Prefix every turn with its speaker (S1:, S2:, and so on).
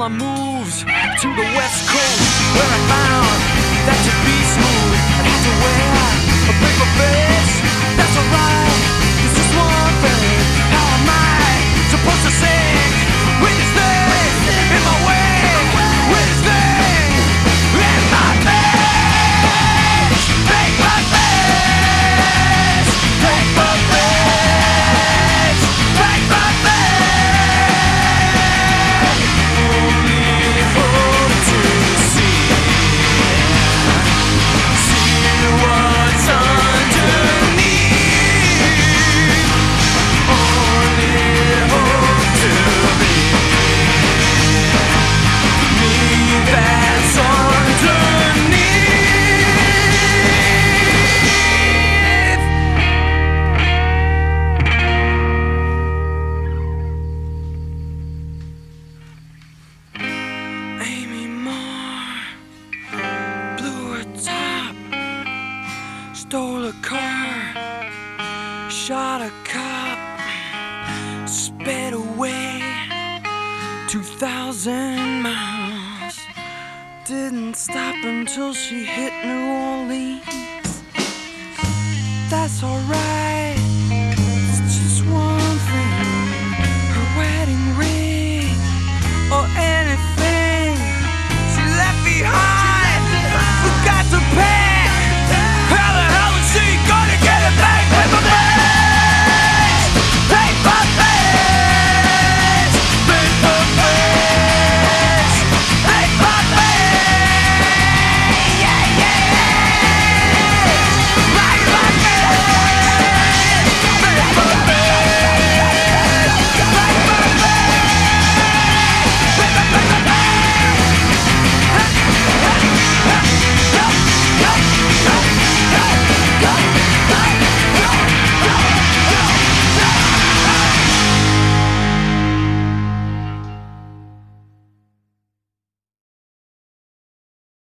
S1: I moved to the West Coast, where I found that to be smooth I had to wear a paper face. That's alright, this is one thing. How am I supposed to sing with this thing in my way? With this thing in my face? Take my face, take my face, take my face. Only hope to see what's underneath. Only hope to be me that's underneath. Amy Moore blew her top, stole a car, shot a cop, sped away 2,000 miles. Didn't stop until she hit New Orleans. That's alright.